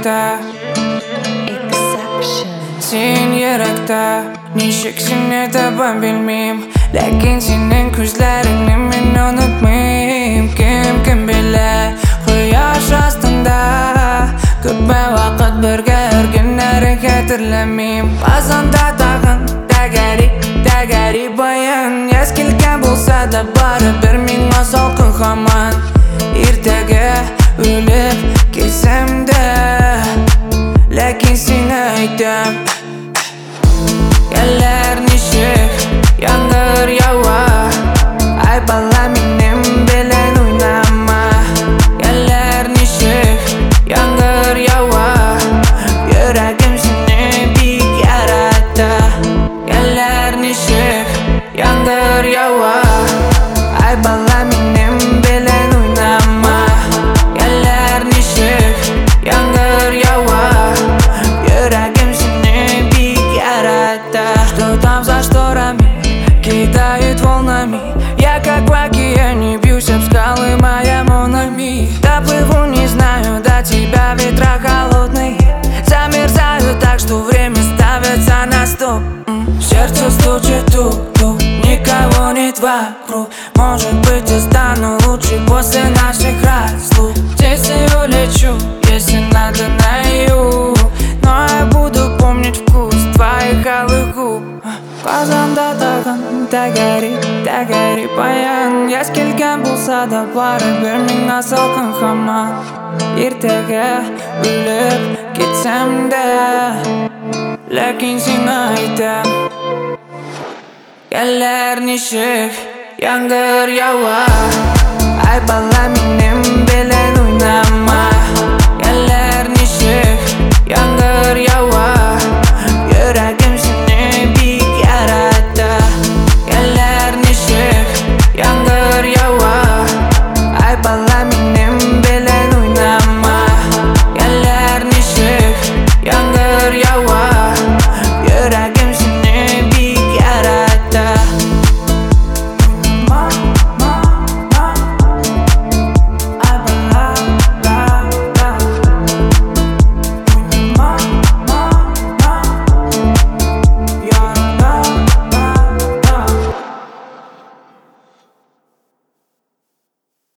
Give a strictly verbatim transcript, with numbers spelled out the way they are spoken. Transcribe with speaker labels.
Speaker 1: yaratda sen yurakda nechuk seni topib bilmayman, lekin sening ko'zlaringni men unutmayman. Kim kim bilar quyosh ostinda ko'p vaqt birga yurganlarni xotirlamayman. Ba'zanda tag'in dagari dagari bayon yaz kelgan bo'lsa-da baribir menga salqin hamon. Ertaga o'lib ketsam-da, lekin seni aytam. Kelar nishik yomg'ir yog'ar, ay bala mening bilan o'ynama. Kelar nishik yomg'ir yog'ar, yuragim seni bek yaratdi. Kelar nishik yomg'ir yog'ar, ay bala mening bilan o'ynama. Kelar nishik yomg'ir yog'ar, yuragim seni bek yaratdi. Что там за шторами кидает волнами? Я как в океане бьюсь об скалы, моя Монами. Доплыву, не знаю, до тебя ветра холодные замерзаю так, что время ставится на стоп. Сердце стучит тук-тук, никого нет вокруг. Может быть, я стану лучше после наших разлук. Здесь я улечу, если надо на юг, но я буду помнить вкус твоих алых губ. Ba'zanda tag'in dagari dagari bayon yaz kelgan bo'lsa-da baribir menga salqin hamon. Ertaga o'lib ketsam-da, lekin seni aytam. Kelar nishik yomg'ir yog'ar, ay bala mening